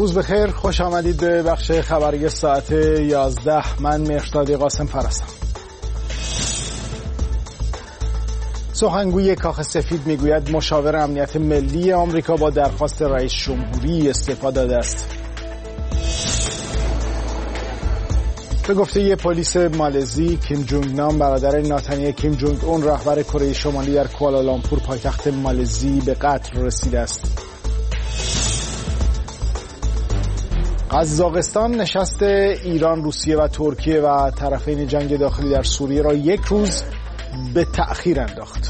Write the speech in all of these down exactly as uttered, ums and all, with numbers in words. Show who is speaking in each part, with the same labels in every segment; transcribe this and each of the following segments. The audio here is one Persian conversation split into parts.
Speaker 1: روز بخیر، خوش آمدید به بخش خبری ساعت یازده. من مهرداد قاسم فرستم. سخنگوی کاخ سفید میگوید مشاور امنیت ملی آمریکا با درخواست رئیس جمهوری استعفا داده است. به گفته پلیس مالزی، کیم جونگ نام برادر ناتنی کیم جونگ اون رهبر کره شمالی در کوالالامپور پایتخت مالزی به قتل رسیده است. قزاقستان نشست ایران، روسیه و ترکیه و طرفین جنگ داخلی در سوریه را یک روز به تأخیر انداخت.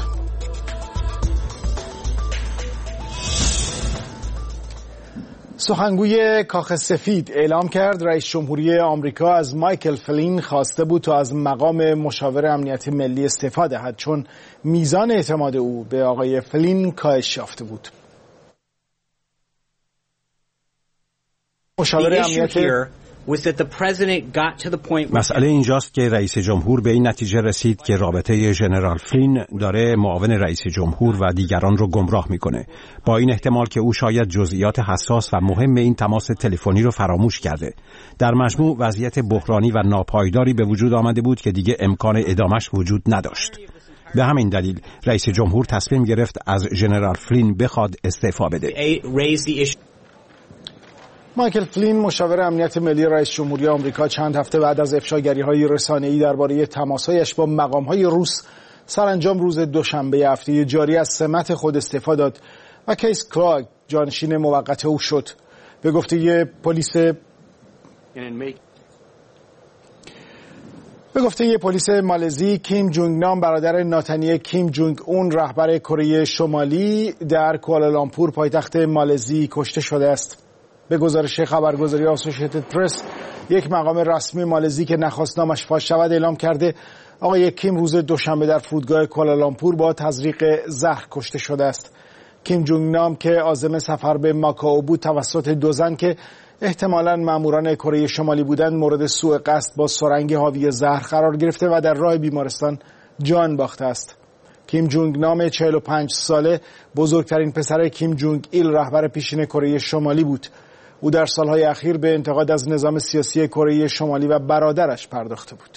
Speaker 1: سخنگوی کاخ سفید اعلام کرد رئیس جمهوری آمریکا از مایکل فلین خواسته بود تا از مقام مشاور امنیت ملی استعفا دهد، چون میزان اعتماد او به آقای فلین کاهش یافته بود. مشاور امنیت
Speaker 2: مسئله اینجاست که رئیس جمهور به این نتیجه رسید که رابطه ژنرال فلین داره معاون رئیس جمهور و دیگران رو گمراه میکنه، با این احتمال که او شاید جزئیات حساس و مهم این تماس تلفنی رو فراموش کرده. در مجموع وضعیت بحرانی و ناپایداری به وجود آمده بود که دیگه امکان ادامش وجود نداشت. به همین دلیل رئیس جمهور تصمیم گرفت از ژنرال فلین بخواد استعفا بده.
Speaker 1: مایکل فلین، مشاور امنیت ملی رئیس جمهوری آمریکا، چند هفته بعد از افشاگری‌های رسانه‌ای درباره تماس‌هایش با مقام‌های روس سرانجام روز دوشنبه هفته جاری از سمت خود استعفا داد و کیس کلاگ جانشین موقت او شد. به گفته پلیس به گفته پلیس مالزی، کیم جونگ نام برادر ناتنی کیم جونگ اون رهبر کره شمالی در کوالالامپور پایتخت مالزی کشته شده است. به گزارش خبرگزاری آسوشیتد پرس، یک مقام رسمی مالزی که نخواست نامش فاش شود اعلام کرده آقای کیم روز دوشنبه در فرودگاه کوالالامپور با تزریق زهر کشته شده است. کیم جونگ نام که عازم سفر به ماکائو بود توسط دو زن که احتمالاً ماموران کره شمالی بودند مورد سوء قصد با سرنگ حاوی زهر قرار گرفته و در راه بیمارستان جان باخته است. کیم جونگ نام چهل و پنج ساله بزرگترین پسر کیم جونگ ایل رهبر پیشین کره شمالی بود. او در سالهای اخیر به انتقاد از نظام سیاسی کره شمالی و برادرش پرداخته بود.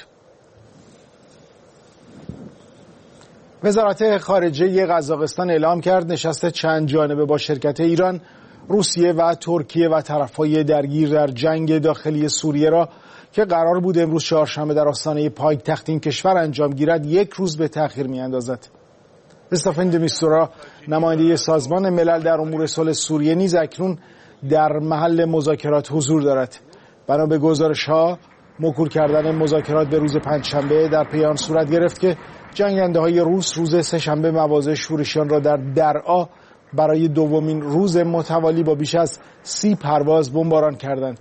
Speaker 1: وزارت خارجه قزاقستان اعلام کرد نشست چند جانبه با شرکت ایران، روسیه و ترکیه و طرفهای درگیر در جنگ داخلی سوریه را که قرار بود امروز چهارشنبه در آستانه پایتخت این کشور انجام گیرد یک روز به تأخیر می‌اندازد. استافن د میستورا، نماینده سازمان ملل در امور صلح سوریه، نیز اکنون در محل مذاکرات حضور دارد. بنا به گزارش‌ها موکول کردن مذاکرات به روز پنجشنبه در پی آن صورت گرفت که جنگنده‌های روس روز سه‌شنبه مواضع شورشیان را در درعا برای دومین روز متوالی با بیش از سی پرواز بمباران کردند.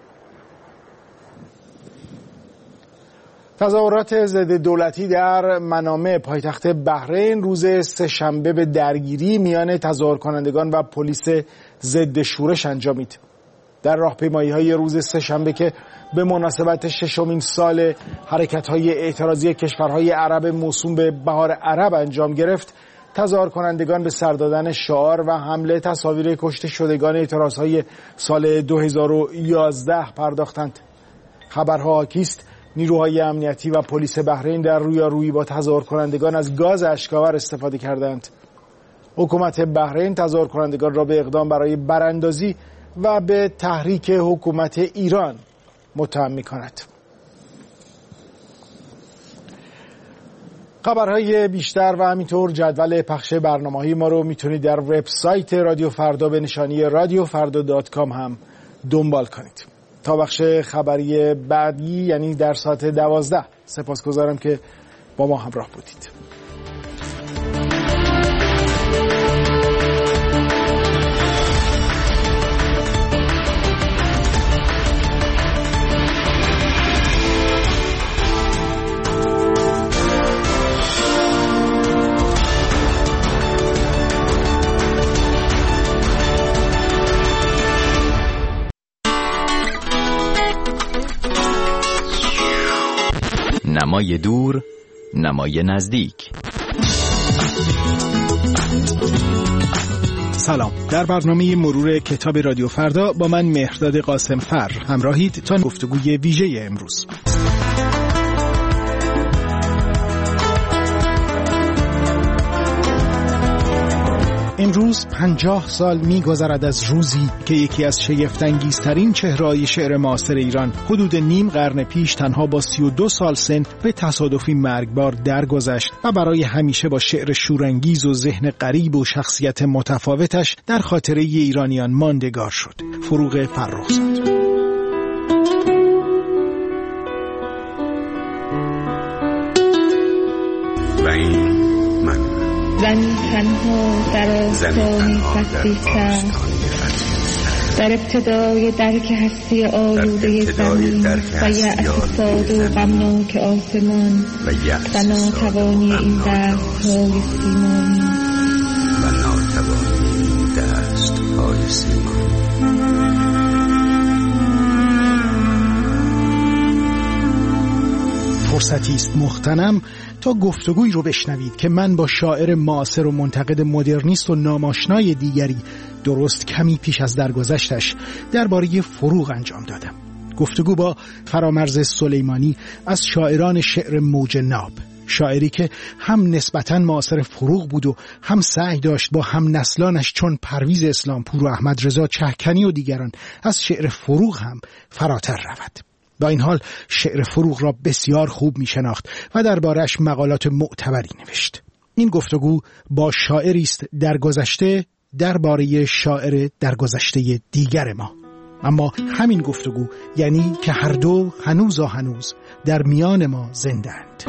Speaker 1: تظاهرات ضد دولتی در منامه پایتخت بحرین روز سه‌شنبه به درگیری میان تظاهر کنندگان و پلیس ضد شورش انجامید. در راهپیمایی‌های روز سه‌شنبه که به مناسبت ششمین سال حرکت‌های اعتراضی کشورهای عرب موسوم به بهار عرب انجام گرفت، تظاهر کنندگان به سر دادن شعار و حمله تصاویر کشته شدگان اعتراضهای سال دو هزار و یازده پرداختند. خبرها حاکی است نیروهای امنیتی و پلیس بحرین در رویارویی با تظاهر کنندگان از گاز اشک‌آور استفاده کردند. حکومت بحرین تظاهر کنندگان را به اقدام برای براندازی و به تحریک حکومت ایران متهم می‌کند. خبرهای بیشتر و همینطور جدول پخش برنامه‌های ما رو میتونید در وبسایت رادیو فردا به نشانی رادیو فردا دات کام هم دنبال کنید. تا بخش خبری بعدی یعنی در ساعت دوازده سپاسگزارم که با ما همراه بودید.
Speaker 3: نمای دور، نمای نزدیک.
Speaker 1: سلام، در برنامه مرور کتاب رادیو فردا با من مهرداد قاسم فر همراهید تا گفتگوی ویژه امروز. امروز پنجاه سال می‌گذرد از روزی که یکی از شگفت‌انگیزترین چهره‌های شعر معاصر ایران حدود نیم قرن پیش تنها با سی و دو سال سن به تصادفی مرگبار درگذشت و برای همیشه با شعر شورانگیز و ذهن غریب و شخصیت متفاوتش در خاطره ایرانیان ماندگار شد. فروغ فرخزاد.
Speaker 4: و این
Speaker 5: زنی تنها در آستان فتحی سر، در ابتدای درک هستی آلوده زمین و یأس ساده و غمناک آسمان و ناتوانی این دست‌های سیمانی
Speaker 4: و ناتوانی این دست‌های سیمانی.
Speaker 1: فرصتی است مغتنم تا گفتگویی رو بشنوید که من با شاعر معاصر و منتقد مدرنیست و ناماشنای دیگری درست کمی پیش از درگذشتش درباره فروغ انجام دادم. گفتگو با فرامرز سلیمانی از شاعران شعر موج ناب، شاعری که هم نسبتاً معاصر فروغ بود و هم سعی داشت با هم نسلانش چون پرویز اسلامپور و احمد رضا چهکنی و دیگران از شعر فروغ هم فراتر رود. با این حال شعر فروغ را بسیار خوب می شناخت و دربارش مقالات معتبری نوشت. این گفتگو با شاعری است درگذشته درباره شاعر درگذشته دیگر ما. اما همین گفتگو یعنی که هر دو هنوز و هنوز در میان ما زندند.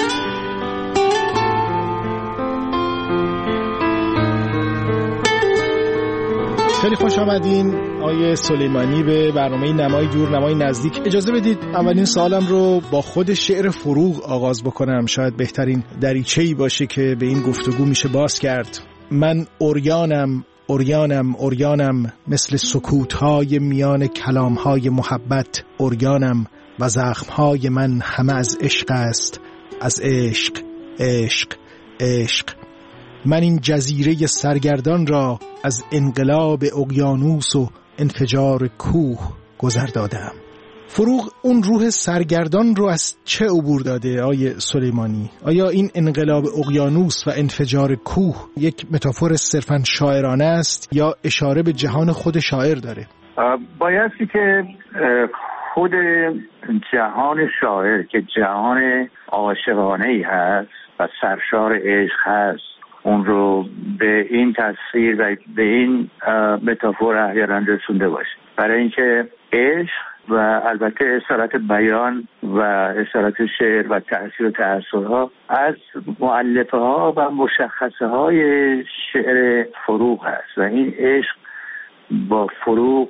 Speaker 1: خیلی خوش آمدین آقای سلیمانی به برنامه نمای دور نمای نزدیک. اجازه بدید اولین سوالم رو با خود شعر فروغ آغاز بکنم، شاید بهترین دریچه‌ای باشه که به این گفتگو میشه باز کرد. من اوریانم اوریانم اوریانم، مثل سکوت‌های میان کلام‌های محبت اوریانم، و زخم‌های من همه از عشق است، از عشق عشق عشق. من این جزیره سرگردان را از انقلاب اقیانوس و انفجار کوه گذر دادم. فروغ اون روح سرگردان رو از چه عبور داده آیه سلیمانی؟ آیا این انقلاب اقیانوس و انفجار کوه یک متافور صرفاً شاعرانه است یا اشاره به جهان خود شاعر داره؟
Speaker 6: بایستی که خود جهان شاعر که جهان عاشقانه‌ای هست و سرشار عشق هست اون رو به این تصویر و به این متافور احیانا رسونده باشه، برای اینکه عشق و البته اصالت بیان و اصالت شعر و تأثیر و تأثیرها از مؤلفه ها و مشخصه های شعر فروغ هست و این عشق با فروغ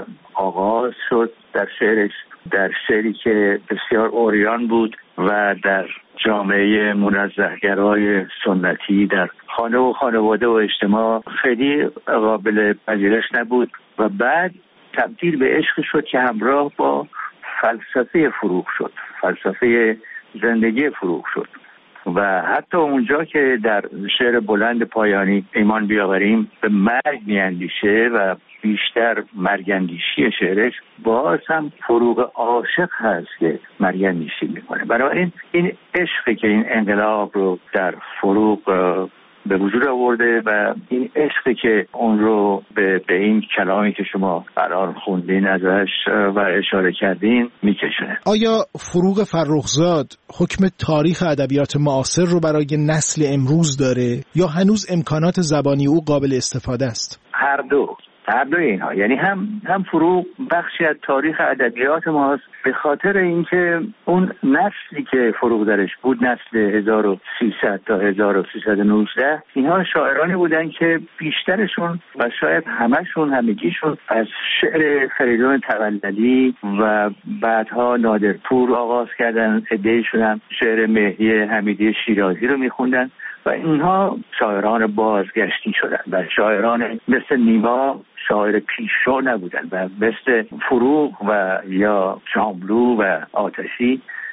Speaker 6: آغاز شد در شعرش، در شعری که بسیار اوریان بود و در جامعه منزهگرای سنتی در خانه و خانواده و اجتماع خیلی قابل پذیرش نبود و بعد تبدیل به عشق شد که همراه با فلسفه فروغ شد، فلسفه زندگی فروغ شد و حتی اونجا که در شعر بلند پایانی ایمان بیاوریم به مرگ میاندیشه و بیشتر مرگندیشی شعرش باز هم فروغ عاشق هست که مرگندیشی میکنه. بنابراین این عشقی که این انقلاب رو در فروغ به وجود آورده و این عشقی که اون رو به, به این کلامی که شما الان خوندین ازش و اشاره کردین میکشونه.
Speaker 1: آیا فروغ فرخزاد حکم تاریخ ادبیات معاصر رو برای نسل امروز داره یا هنوز امکانات زبانی او قابل استفاده است؟
Speaker 6: هر دو هر دو اینها، یعنی هم هم فروغ بخشی از تاریخ ادبیات ماست به خاطر اینکه اون نسلی که فروغ درش بود، نسل هزار و سیصد تا هزار و سیصد و نوزده، اینها شاعرانی بودن که بیشترشون و شاید همشون همگیشون از شعر فریدون تولدی و بعدها نادرپور آغاز کردن. عده‌ایشون هم شعر مهدی حمیدی شیرازی رو میخوندن و اینها شاعران بازگشتی شدن و شاعران مثل نیما شاعر پیشرو نبودن و مثل فروغ و یا شاملو و آتشی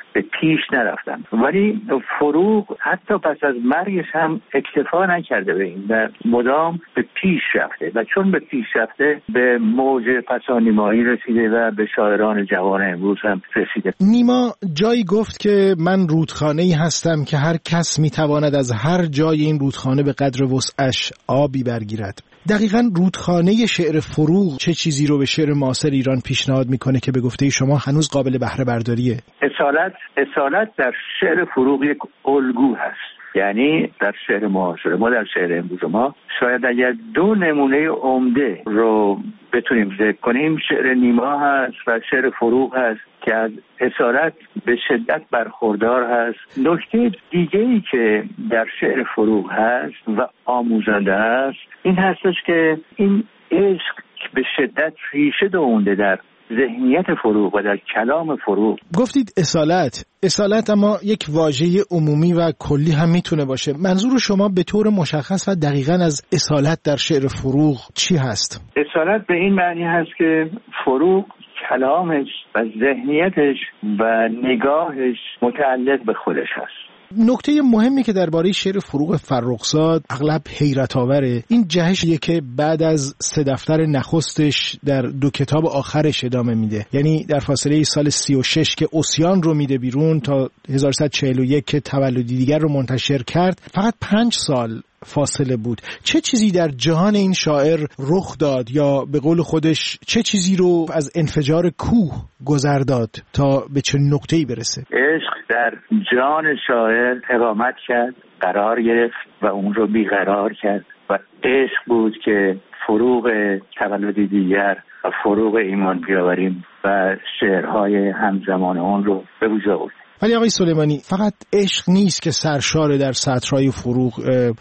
Speaker 6: به پیش نرفتن. ولی فروغ حتی پس از مرگش هم اکتفا نکرده به این و مدام به پیش رفته و چون به پیش رفته به موج پسانیمایی رسیده و به شاعران جوان امروز هم رسیده.
Speaker 1: نیما جایی گفت که من رودخانه‌ای هستم که هر کس میتواند از هر جای این رودخانه به قدر وسعش آبی برگیرد. دقیقاً رودخانه شعر فروغ چه چیزی رو به شعر معاصر ایران پیشنهاد میکنه که به گفته شما هنوز قابل بهره برداریه؟
Speaker 6: اصالت اصالت در شعر فروغ یک الگو هست. یعنی در شعر معاصر ما، در شعر امروز ما، شاید اگر دو نمونه عمده رو بتونیم ذکر کنیم، شعر نیما هست و شعر فروغ هست که از اصالت به شدت برخوردار هست. نکته دیگه‌ای که در شعر فروغ هست و آموزنده هست این هستش که این عشق به شدت ریشه دوونده در ذهنیت فروغ و در کلام فروغ.
Speaker 1: گفتید اصالت اصالت اما یک واژه عمومی و کلی هم میتونه باشه. منظور شما به طور مشخص و دقیقاً از اصالت در شعر فروغ چی هست؟
Speaker 6: اصالت به این معنی هست که فروغ کلامش و ذهنیتش و نگاهش متعلق به خودش هست.
Speaker 1: نکته مهمی که درباره شعر فروغ فرخزاد اغلب حیرت آوره این جهشیه که بعد از سه دفتر نخستش در دو کتاب آخرش ادامه میده. یعنی در فاصله سال سی و شش که عصیان رو میده بیرون تا هزار و سیصد و چهل و یک که تولدی دیگر رو منتشر کرد، فقط پنج سال فاصله بود. چه چیزی در جهان این شاعر رخ داد یا به قول خودش چه چیزی رو از انفجار کوه گذر داد تا به چه نقطه‌ای برسه؟
Speaker 6: عشق در جان شاعر اقامت کرد، قرار گرفت و اون رو بیقرار کرد و عشق بود که فروغ تولدی دیگر و فروغ ایمان بیاوریم و شعرهای همزمان اون رو به وجود آورد.
Speaker 1: ولی آقای سلیمانی فقط عشق نیست که سرشار در سطرهای فروغ،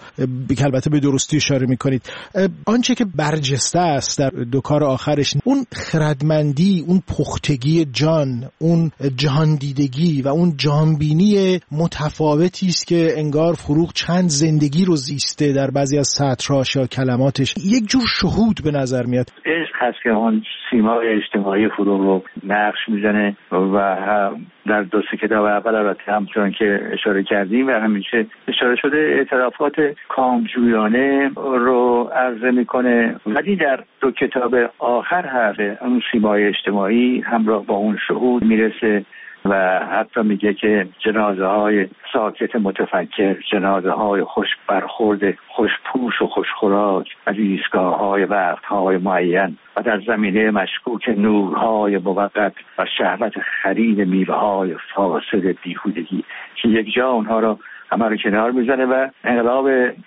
Speaker 1: که البته به درستی اشاره میکنید. آنچه که برجسته است در دو کار آخرش اون خردمندی، اون پختگی جان، اون جهان دیدگی و اون جهانبینی متفاوتی است که انگار فروغ چند زندگی رو زیسته در بعضی از سطرهاش یا کلماتش. یک جور شهود به نظر میاد.
Speaker 6: عشق هست که اون سیمای اجتماعی فروغ رو نقش میزنه و در دو سه کتاب اول البته همچون که اشاره کردیم و همیشه اشاره شده اعترافات کامجویانه رو عرضه میکنه، ولی در دو کتاب آخر هست اون سیمای اجتماعی همراه با اون شهود میرسه و حتی میگه که جنازه های ساکت متفکر، جنازه های خوش برخورد، خوش پوش و خوش خوراک از ایستگاه های وقت های معین و در زمینه مشکوک نورهای موقت و شهوت خرید میوه های فاسد بیهودگی که یک جا اونها رو همه رو کنار میزنه و انقلاب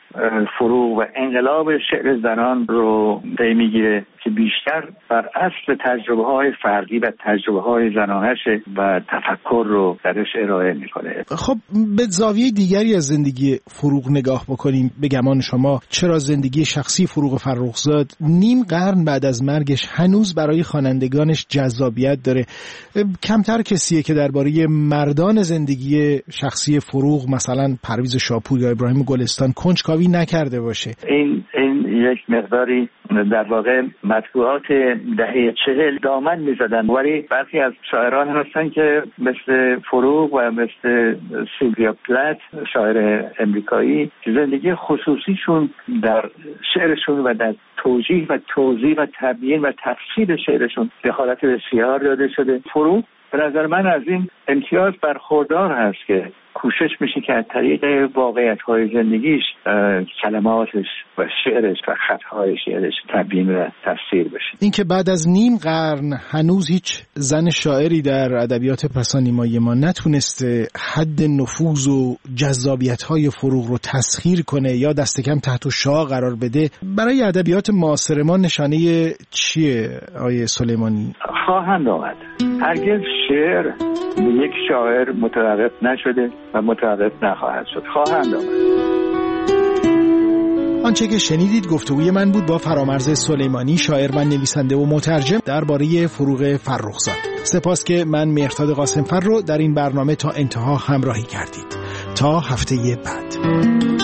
Speaker 6: فروغ و انقلاب شعر زنان رو پی میگیره که بیشتر بر اصل تجربه های فردی و تجربه های زنانشه و تفکر رو درش ارائه میکنه.
Speaker 1: خب به زاویه دیگری از زندگی فروغ نگاه بکنیم. به گمان شما چرا زندگی شخصی فروغ فرخزاد نیم قرن بعد از مرگش هنوز برای خوانندگانش جذابیت داره؟ کمتر کسیه که درباره مردان زندگی شخصی فروغ مثلا پرویز شاپور یا ابراهیم گلستان کنجکاوی نکرده باشه.
Speaker 6: این این یک مقداری در واقع مطبوعات دهه چهل دامن میزدن، ولی برخی از شاعران هستن که مثل فروغ و مثل سیلویا پلات شاعر امریکایی زندگی خصوصیشون در شعرشون و در توجیه و توضیح و تبیین و تفسیر شعرشون دخالت بسیار داده شده. فروغ به نظر من از این امتیاز برخوردار هست که کوشش میشه که از طریق واقعیت‌های زندگیش کلماتش و شعرش و خطهای شعرش تبیین و تفسیر بشه.
Speaker 1: این که بعد از نیم قرن هنوز هیچ زن شاعری در ادبیات پسانیمایی ما نتونسته حد نفوذ و جذابیت‌های فروغ رو تسخیر کنه یا دست کم تحت شعاع قرار بده، برای ادبیات معاصر ما نشانه چیه آیه سلیمانی؟
Speaker 6: خواهند آمد. هرگز شعر به یک شاعر متوقف نشده و متوقف نخواهد شد. خواهند آمد.
Speaker 1: آنچه که شنیدید گفتگوی من بود با فرامرز سلیمانی، شاعر و نویسنده و مترجم درباره فروغ فرخزاد. سپاس که من مهرداد قاسمفر رو در این برنامه تا انتها همراهی کردید. تا هفته بعد.